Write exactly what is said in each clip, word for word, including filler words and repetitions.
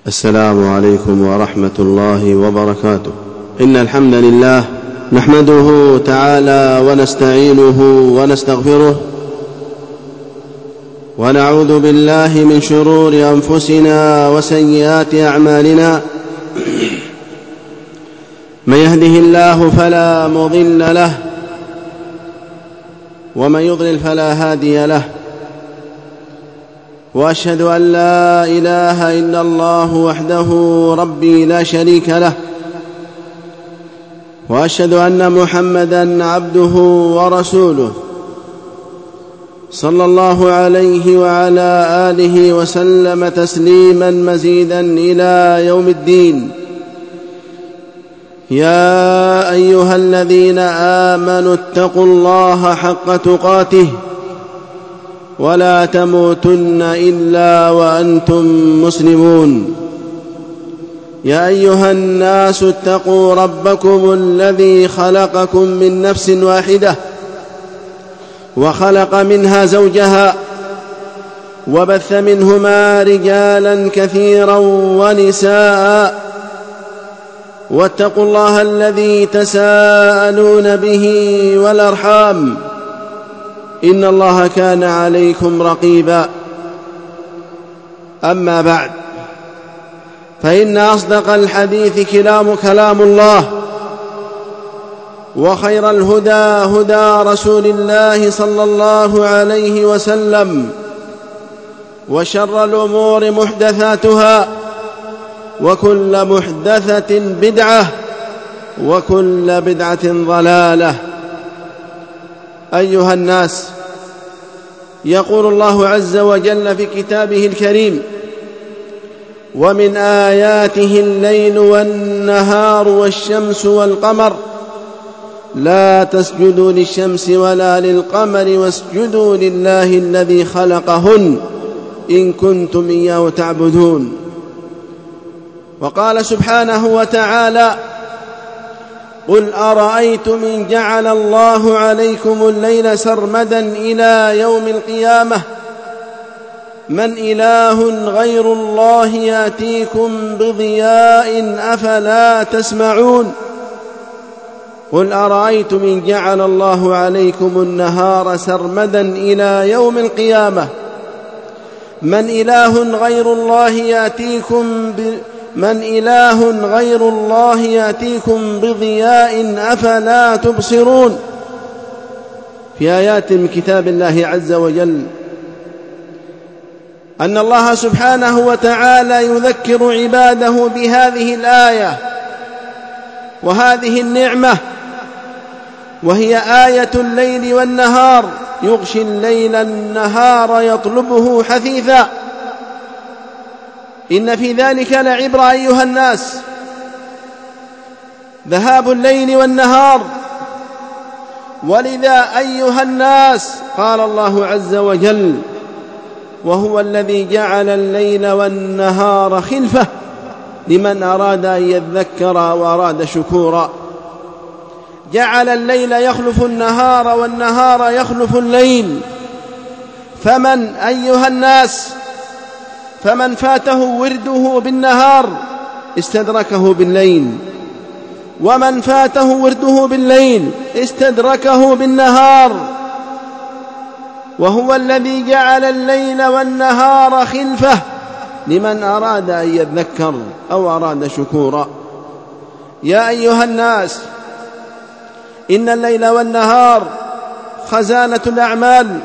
السلام عليكم ورحمة الله وبركاته. إن الحمد لله نحمده تعالى ونستعينه ونستغفره، ونعوذ بالله من شرور أنفسنا وسيئات أعمالنا. من يهده الله فلا مضل له، ومن يضلل فلا هادي له، وأشهد أن لا إله إلا الله وحده ربي لا شريك له، وأشهد أن محمدًا عبده ورسوله صلى الله عليه وعلى آله وسلم تسليمًا مزيدًا إلى يوم الدين. يا أيها الذين آمنوا اتقوا الله حق تقاته ولا تموتن إلا وأنتم مسلمون. يا أيها الناس اتقوا ربكم الذي خلقكم من نفس واحدة، وخلق منها زوجها، وبث منهما رجالا كثيرا ونساء، واتقوا الله الذي تساءلون به والأرحام، إن الله كان عليكم رقيبا. أما بعد، فإن أصدق الحديث كلام كلام الله، وخير الهدى هدى رسول الله صلى الله عليه وسلم، وشر الأمور محدثاتها، وكل محدثة بدعة، وكل بدعة ضلالة. أيها الناس، يقول الله عز وجل في كتابه الكريم: ومن آياته الليل والنهار والشمس والقمر لا تسجدوا للشمس ولا للقمر واسجدوا لله الذي خلقهن إن كنتم إياه تعبدون. وقال سبحانه وتعالى: قل أرأيتم إن جعل الله عليكم الليل سرمدا إلى يوم القيامة من إله غير الله يأتيكم بضياء أفلا تسمعون. قل أرأيتم إن جعل الله عليكم النهار سرمدا إلى يوم القيامة من إله غير الله يأتيكم ب من إله غير الله يأتيكم بضياء أفلا تبصرون. في آيات من كتاب الله عز وجل أن الله سبحانه وتعالى يذكر عباده بهذه الآية وهذه النعمة، وهي آية الليل والنهار، يغشي الليل النهار يطلبه حثيثا. إن في ذلك لعبرة أيها الناس. ذهاب الليل والنهار، ولذا أيها الناس قال الله عز وجل: وهو الذي جعل الليل والنهار خلفة لمن أراد أن يذكر وأراد شكورا. جعل الليل يخلف النهار والنهار يخلف الليل. فمن أيها الناس فمن فاته ورده بالنهار استدركه بالليل، ومن فاته ورده بالليل استدركه بالنهار. وهو الذي جعل الليل والنهار خلفة لمن أراد أن يذكر أو أراد شكورا. يا أيها الناس، إن الليل والنهار خزانة الأعمال،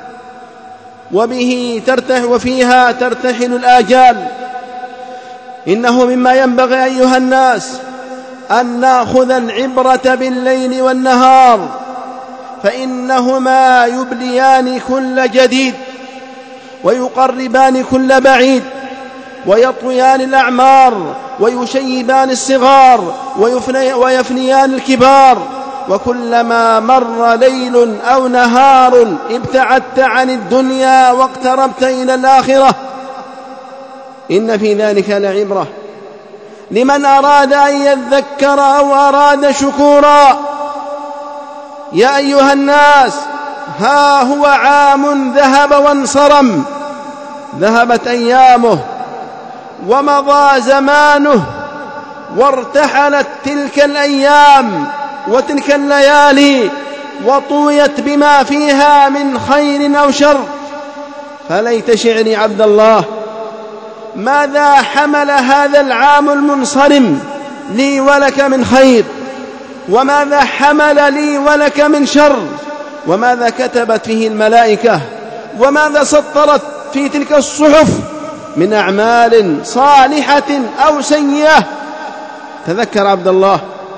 وبه ترتح وفيها ترتحل الآجال. إنه مما ينبغي أيها الناس أن نأخذ العبرة بالليل والنهار، فإنهما يبليان كل جديد، ويقربان كل بعيد، ويطويان الأعمار، ويشيبان الصغار، ويفنيان الكبار. وكلما مر ليل أو نهار ابتعدت عن الدنيا واقتربت إلى الآخرة. إن في ذلك لعبرة لمن أراد أن يذكر أو أراد شكورا. يا أيها الناس، ها هو عام ذهب وانصرم، ذهبت أيامه ومضى زمانه وارتحلت تلك الأيام وتلك الليالي وطويت بما فيها من خير أو شر. فليت شعري عبد الله، ماذا حمل هذا العام المنصرم لي ولك من خير، وماذا حمل لي ولك من شر، وماذا كتبت فيه الملائكة، وماذا سطرت في تلك الصحف من أعمال صالحة أو سيئة. تذكر عبد الله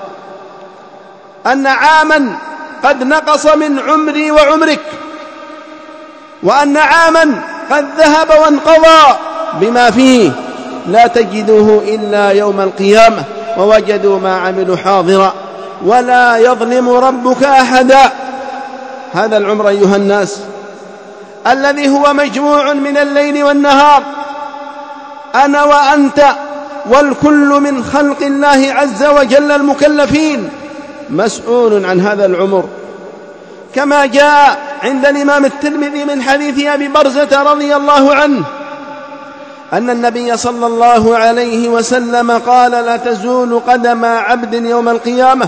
أن عاما قد نقص من عمري وعمرك، وأن عاما قد ذهب وانقضى بما فيه لا تجدوه إلا يوم القيامة ووجدوا ما عملوا حاضرا ولا يظلم ربك أحدا. هذا العمر أيها الناس الذي هو مجموع من الليل والنهار، أنا وأنت والكل من خلق الله عز وجل المكلفين مسؤول عن هذا العمر، كما جاء عند الإمام الترمذي من حديث أبي برزة رضي الله عنه أن النبي صلى الله عليه وسلم قال: لا تزول قدم عبد يوم القيامة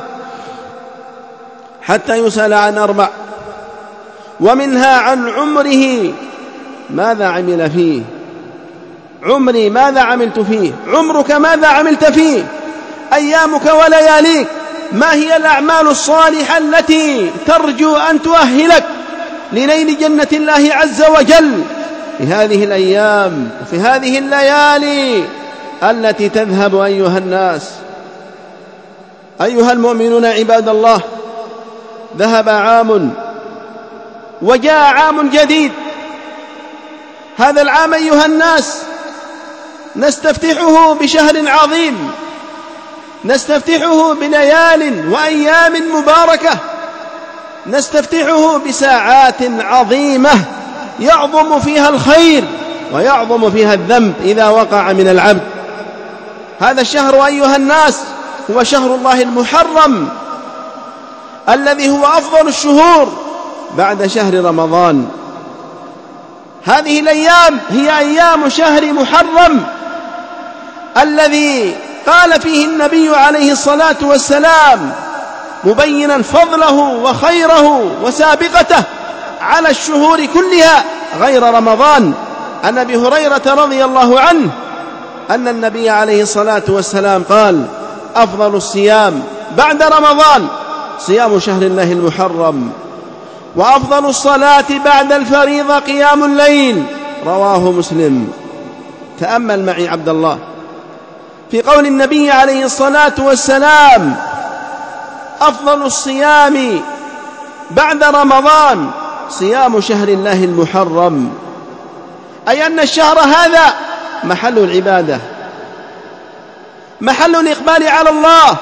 حتى يسأل عن أربع، ومنها عن عمره ماذا عمل فيه. عمري ماذا عملت فيه؟ عمرك ماذا عملت فيه؟ أيامك ولياليك ما هي الأعمال الصالحة التي ترجو أن تؤهلك لنيل جنة الله عز وجل في هذه الأيام وفي هذه الليالي التي تذهب أيها الناس؟ أيها المؤمنون عباد الله، ذهب عام وجاء عام جديد. هذا العام أيها الناس نستفتحه بشهر عظيم، نستفتحه بليال وأيام مباركة، نستفتحه بساعات عظيمة يعظم فيها الخير ويعظم فيها الذنب إذا وقع من العبد. هذا الشهر أيها الناس هو شهر الله المحرم الذي هو أفضل الشهور بعد شهر رمضان. هذه الأيام هي أيام شهر محرم الذي قال فيه النبي عليه الصلاة والسلام مبينا فضله وخيره وسابقته على الشهور كلها غير رمضان، عن أبي هريرة رضي الله عنه أن النبي عليه الصلاة والسلام قال: أفضل الصيام بعد رمضان صيام شهر الله المحرم، وأفضل الصلاة بعد الفريضة قيام الليل، رواه مسلم. تأمل معي عبد الله في قول النبي عليه الصلاة والسلام: أفضل الصيام بعد رمضان صيام شهر الله المحرم، أي أن الشهر هذا محل العبادة، محل الإقبال على الله،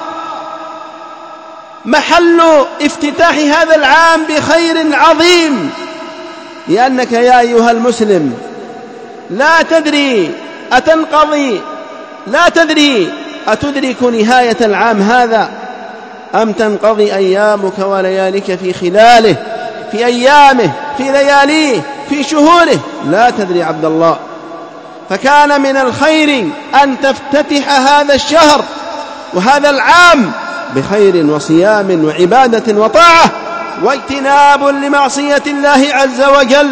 محل افتتاح هذا العام بخير عظيم، لأنك يا أيها المسلم لا تدري أتنقضي، لا تدري أتدرك نهاية العام هذا أم تنقضي أيامك ولياليك في خلاله، في أيامه، في لياليه، في شهوره، لا تدري عبد الله. فكان من الخير أن تفتتح هذا الشهر وهذا العام بخير وصيام وعبادة وطاعة واجتناب لمعصية الله عز وجل.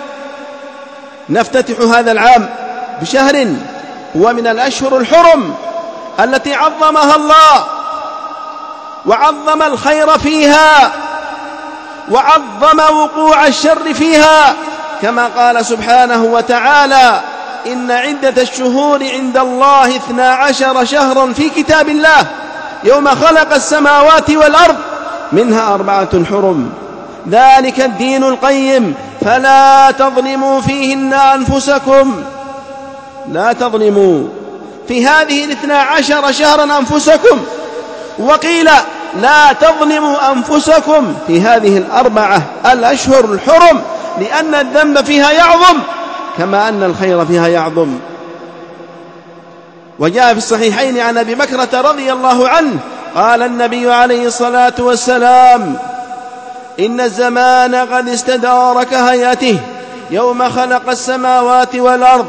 نفتتح هذا العام بشهر هو من الأشهر الحرم التي عظمها الله وعظم الخير فيها وعظم وقوع الشر فيها، كما قال سبحانه وتعالى: إن عدة الشهور عند الله اثنا عشر شهرا في كتاب الله يوم خلق السماوات والأرض منها أربعة حرم ذلك الدين القيم فلا تظلموا فيهن أنفسكم. لا تظلموا في هذه الاثنا عشر شهرا أنفسكم، وقيل لا تظلموا أنفسكم في هذه الأربعة الأشهر الحرم، لأن الذنب فيها يعظم كما أن الخير فيها يعظم. وجاء في الصحيحين عن أبي بكرة رضي الله عنه قال النبي عليه الصلاة والسلام: إن الزمان قد استدار كهيئته يوم خلق السماوات والأرض،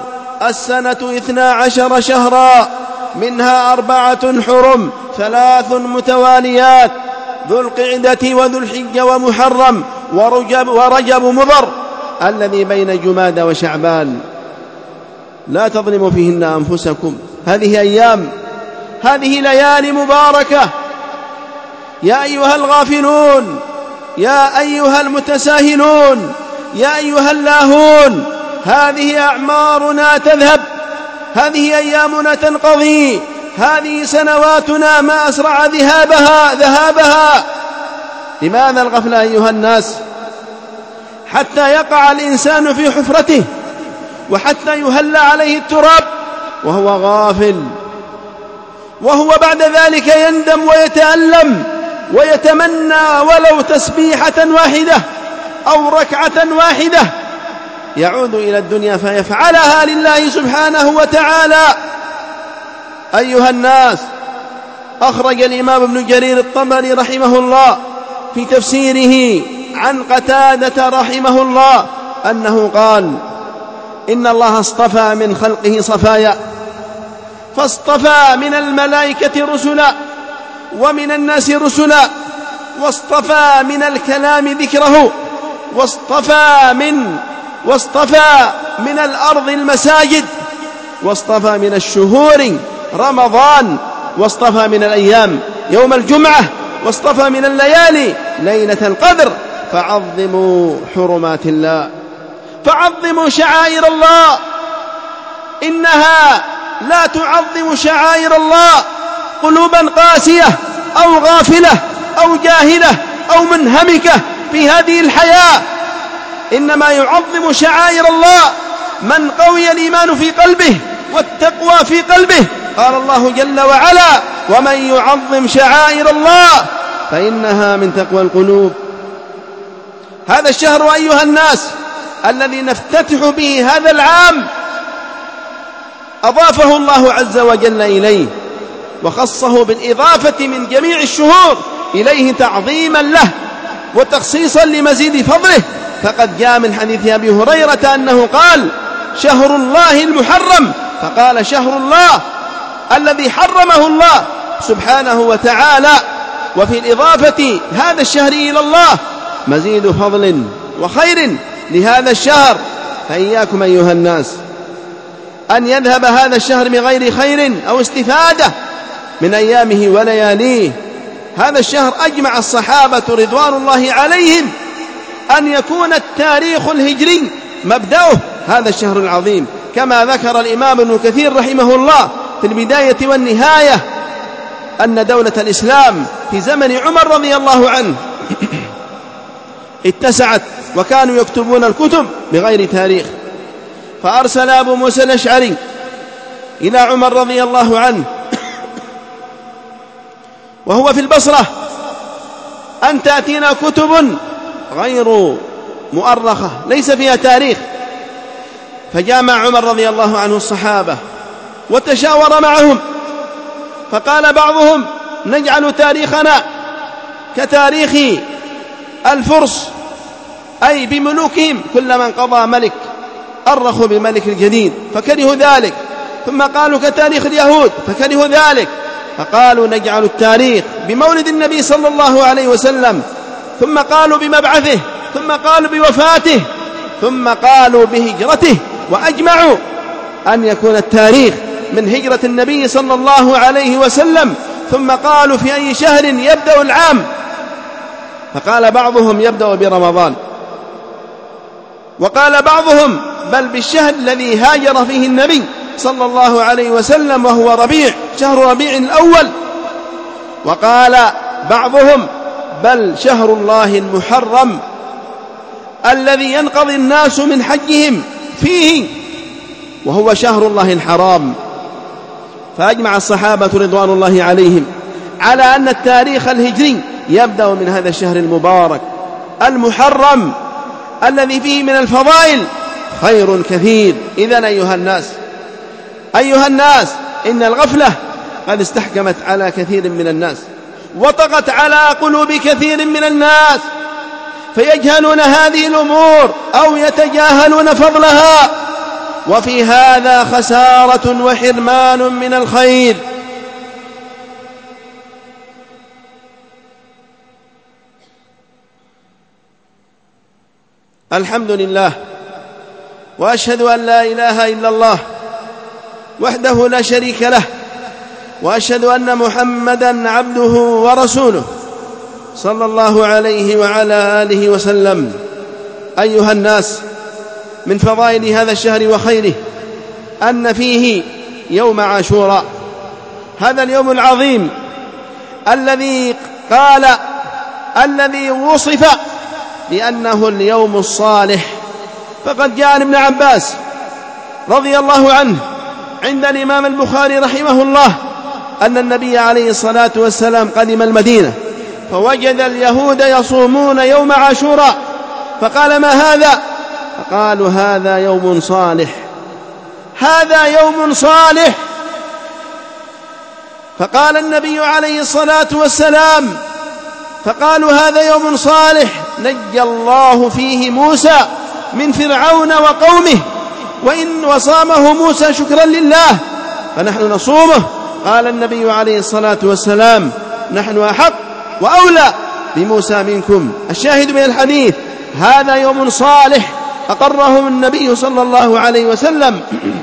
السنة اثنا عشر شهرا، منها أربعة حرم، ثلاث متواليات، ذو القعدة وذو الحجة ومحرم ورجب, ورجب مضر الذي بين جمادى وشعبان. لا تظلموا فيهن أنفسكم. هذه أيام، هذه ليالي مباركة. يا أيها الغافلون، يا أيها المتساهلون، يا أيها اللاهون، هذه أعمارنا تذهب، هذه أيامنا تنقضي، هذه سنواتنا ما أسرع ذهابها ذهابها. لماذا الغفلة أيها الناس؟ حتى يقع الإنسان في حفرته، وحتى يهل عليه التراب وهو غافل، وهو بعد ذلك يندم ويتألم ويتمنى ولو تسبيحة واحدة أو ركعة واحدة يعود إلى الدنيا فيفعلها لله سبحانه وتعالى. أيها الناس، أخرج الإمام ابن جرير الطبري رحمه الله في تفسيره عن قتادة رحمه الله أنه قال: إن الله اصطفى من خلقه صفايا، فاصطفى من الملائكة رسلا، ومن الناس رسلا، واصطفى من الكلام ذكره، واصطفى من واصطفى من الأرض المساجد، واصطفى من الشهور رمضان، واصطفى من الأيام يوم الجمعة، واصطفى من الليالي ليلة القدر. فعظموا حرمات الله، فعظموا شعائر الله. إنها لا تعظم شعائر الله قلوبا قاسية أو غافلة أو جاهلة أو منهمكة في هذه الحياة، إنما يعظم شعائر الله من قوي الإيمان في قلبه والتقوى في قلبه. قال الله جل وعلا: ومن يعظم شعائر الله فإنها من تقوى القلوب. هذا الشهر أيها الناس الذي نفتتح به هذا العام أضافه الله عز وجل إليه، وخصه بالإضافة من جميع الشهور إليه تعظيما له وتخصيصا لمزيد فضله. فقد جاء من حديث أبي هريرة أنه قال: شهر الله المحرم، فقال: شهر الله الذي حرمه الله سبحانه وتعالى. وفي الإضافة هذا الشهر إلى الله مزيد فضل وخير لهذا الشهر. فإياكم أيها الناس أن يذهب هذا الشهر بغير خير أو استفادة من أيامه ولياليه. هذا الشهر أجمع الصحابة رضوان الله عليهم أن يكون التاريخ الهجري مبدأه هذا الشهر العظيم، كما ذكر الإمام ابن كثير رحمه الله في البداية والنهاية أن دولة الإسلام في زمن عمر رضي الله عنه اتسعت، وكانوا يكتبون الكتب بغير تاريخ. فأرسل أبو موسى الأشعري إلى عمر رضي الله عنه وهو في البصرة أن تأتينا كتب غير مؤرخة ليس فيها تاريخ. فجامع عمر رضي الله عنه الصحابة وتشاور معهم، فقال بعضهم: نجعل تاريخنا كتاريخ الفرس، أي بملوكهم، كل من قضى ملك أرخوا بالملك الجديد فكرهوا ذلك. ثم قالوا كتاريخ اليهود فكرهوا ذلك، فقالوا نجعل التاريخ بمولد النبي صلى الله عليه وسلم، ثم قالوا بمبعثه، ثم قالوا بوفاته، ثم قالوا بهجرته، وأجمعوا أن يكون التاريخ من هجرة النبي صلى الله عليه وسلم. ثم قالوا في أي شهر يبدأ العام، فقال بعضهم يبدأ برمضان، وقال بعضهم بل بالشهر الذي هاجر فيه النبي صلى الله عليه وسلم وهو ربيع، شهر ربيع الأول. وقال بعضهم بل شهر الله المحرم الذي ينقضي الناس من حجهم فيه، وهو شهر الله الحرام. فأجمع الصحابة رضوان الله عليهم على أن التاريخ الهجري يبدأ من هذا الشهر المبارك المحرم الذي فيه من الفضائل خير كثير. إذن أيها الناس أيها الناس إن الغفلة قد استحكمت على كثير من الناس، وطغت على قلوب كثير من الناس، فيجهلون هذه الأمور أو يتجاهلون فضلها، وفي هذا خسارة وحرمان من الخير. الحمد لله، وأشهد أن لا إله إلا الله وحده لا شريك له، وأشهد أن محمدًا عبده ورسوله صلى الله عليه وعلى آله وسلم. أيها الناس، من فضائل هذا الشهر وخيره أن فيه يوم عاشوراء، هذا اليوم العظيم الذي قال الذي وصف بأنه اليوم الصالح. فقد جاء عن ابن عباس رضي الله عنه عند الإمام البخاري رحمه الله أن النبي عليه الصلاة والسلام قدم المدينة فوجد اليهود يصومون يوم عاشوراء، فقال: ما هذا؟ فقالوا: هذا يوم صالح، هذا يوم صالح. فقال النبي عليه الصلاة والسلام فقالوا: هذا يوم صالح نجى الله فيه موسى من فرعون وقومه، وإن وصامه موسى شكرا لله فنحن نصومه. قال النبي عليه الصلاة والسلام: نحن أحق وأولى بموسى منكم. الشاهد من الحديث: هذا يوم صالح أقره النبي صلى الله عليه وسلم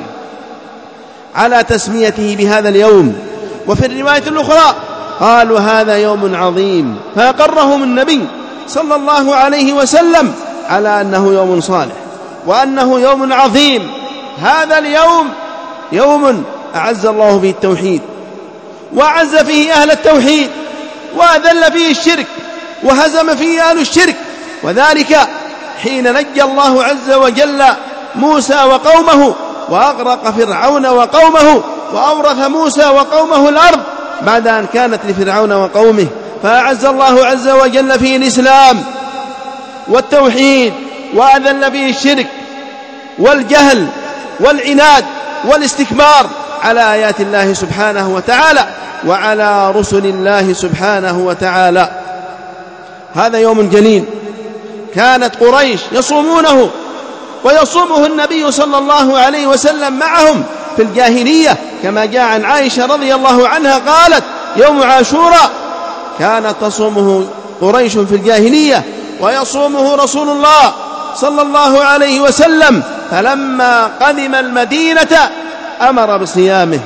على تسميته بهذا اليوم. وفي الرواية الأخرى قالوا: هذا يوم عظيم، فأقرهم النبي صلى الله عليه وسلم على أنه يوم صالح وأنه يوم عظيم. هذا اليوم يوم أعز الله فيه التوحيد، وأعز فيه أهل التوحيد، وأذل فيه الشرك، وهزم فيه أهل الشرك، وذلك حين نجى الله عز وجل موسى وقومه وأغرق فرعون وقومه، وأورث موسى وقومه الأرض بعد أن كانت لفرعون وقومه، فأعز الله عز وجل فيه الإسلام والتوحيد، وأذل فيه الشرك والجهل والعناد والاستكبار على آيات الله سبحانه وتعالى وعلى رسل الله سبحانه وتعالى. هذا يوم جليل كانت قريش يصومونه، ويصومه النبي صلى الله عليه وسلم معهم في الجاهلية، كما جاء عن عائشة رضي الله عنها قالت: يوم عاشوراء كانت تصومه قريش في الجاهلية ويصومه رسول الله صلى الله عليه وسلم، فلما قدم المدينة أمر بصيامه،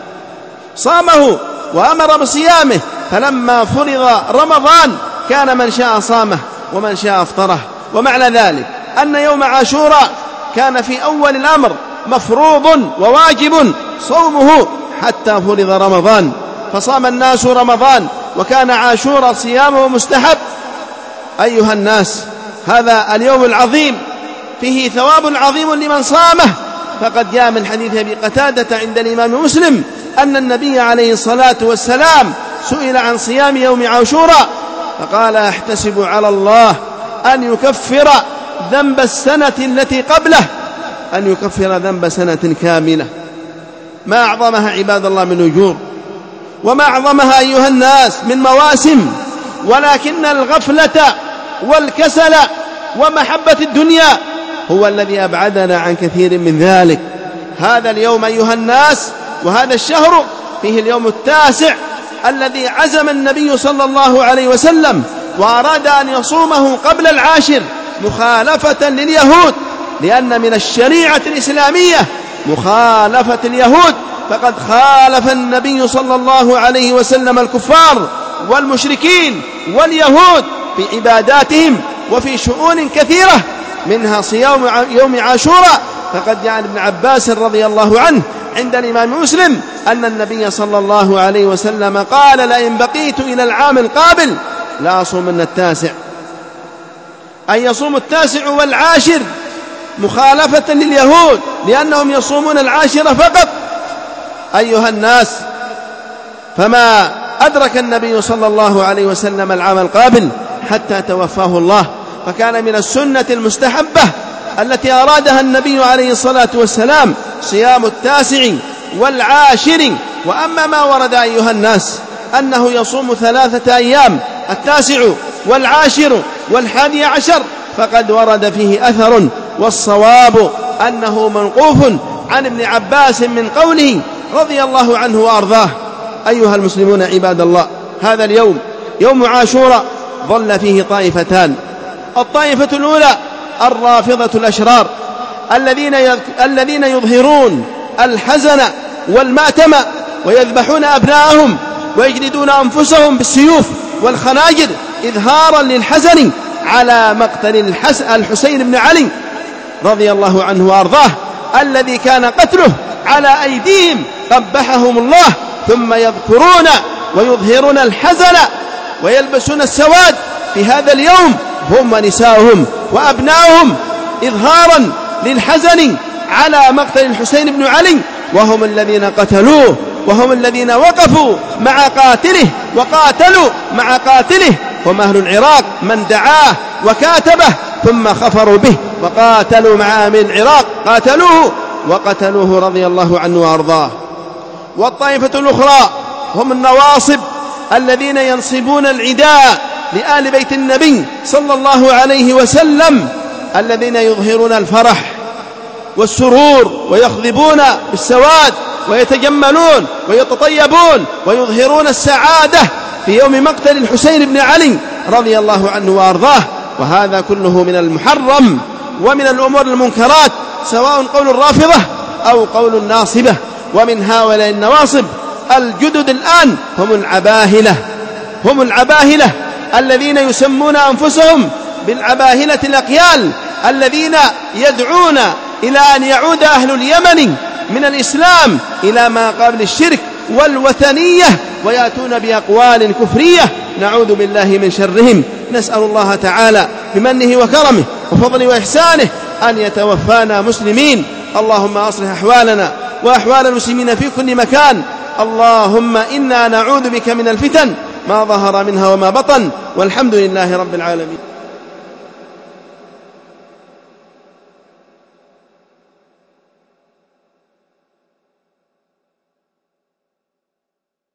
صامه وأمر بصيامه. فلما فرض رمضان كان من شاء صامه ومن شاء افطره. ومعنى ذلك أن يوم عاشوراء كان في أول الأمر مفروض وواجب صومه حتى فرض رمضان، فصام الناس رمضان، وكان عاشوراء صيامه مستحب. أيها الناس، هذا اليوم العظيم فيه ثواب عظيم لمن صامه. فقد جاء من حديث أبي قتادة عند الإمام مسلم أن النبي عليه الصلاة والسلام سئل عن صيام يوم عاشوراء فقال: أحتسب على الله أن يكفر ذنب السنة التي قبله، أن يكفر ذنب سنة كاملة. ما أعظمها عباد الله من أجور، وما أعظمها أيها الناس من مواسم، ولكن الغفلة والكسل ومحبة الدنيا هو الذي أبعدنا عن كثير من ذلك. هذا اليوم أيها الناس وهذا الشهر فيه اليوم التاسع الذي عزم النبي صلى الله عليه وسلم وأراد أن يصومه قبل العاشر مخالفة لليهود، لأن من الشريعة الإسلامية مخالفة اليهود، فقد خالف النبي صلى الله عليه وسلم الكفار والمشركين واليهود في عباداتهم وفي شؤون كثيرة، منها صيام يوم عاشوراء. فقد جاء عن ابن عباس رضي الله عنه عند الإمام مسلم أن النبي صلى الله عليه وسلم قال: لئن بقيت إلى العام القابل لا أصومن التاسع، أن يصوم التاسع والعاشر مخالفة لليهود لأنهم يصومون العاشر فقط. أيها الناس، فما أدرك النبي صلى الله عليه وسلم العام القابل حتى توفاه الله، فكان من السنة المستحبة التي أرادها النبي عليه الصلاة والسلام صيام التاسع والعاشر. وأما ما ورد أيها الناس أنه يصوم ثلاثة أيام، التاسع والعاشر والحادي عشر، فقد ورد فيه أثر، والصواب أنه منقوف عن ابن عباس من قوله رضي الله عنه وأرضاه. أيها المسلمون عباد الله، هذا اليوم يوم عاشوراء ظل فيه طائفتان. الطائفة الأولى الرافضة الأشرار الذين الذين يظهرون الحزن والمأتم ويذبحون أبناءهم ويجلدون أنفسهم بالسيوف والخناجر إظهارا للحزن على مقتل الحسين بن علي رضي الله عنه وأرضاه، الذي كان قتله على أيديهم قبحهم الله، ثم يذكرون ويظهرون الحزن ويلبسون السواد في هذا اليوم هم ونساؤهم وأبناؤهم إظهارا للحزن على مقتل الحسين بن علي، وهم الذين قتلوه، وهم الذين وقفوا مع قاتله وقاتلوا مع قاتله. هم أهل العراق من دعاه وكاتبه ثم خفروا به وقاتلوا مع أهل العراق، قاتلوه وقتلوه رضي الله عنه وأرضاه. والطائفة الأخرى هم النواصب الذين ينصبون العداء لآل بيت النبي صلى الله عليه وسلم، الذين يظهرون الفرح والسرور ويخضبون بالسواد ويتجملون ويتطيبون ويظهرون السعادة في يوم مقتل الحسين بن علي رضي الله عنه وأرضاه. وهذا كله من المحرم ومن الأمور المنكرات، سواء قول الرافضة أو قول الناصبة. ومن هؤلاء النواصب الجدد الآن هم العباهلة، هم العباهلة الذين يسمون أنفسهم بالعباهلة الأقيال، الذين يدعون إلى أن يعود أهل اليمن من الإسلام إلى ما قبل الشرك والوثنية، ويأتون بأقوال كفرية نعوذ بالله من شرهم. نسأل الله تعالى بمنه وكرمه وفضله وإحسانه أن يتوفانا مسلمين. اللهم أصلح أحوالنا وأحوال المسلمين في كل مكان. اللهم إنا نعوذ بك من الفتن ما ظهر منها وما بطن، والحمد لله رب العالمين.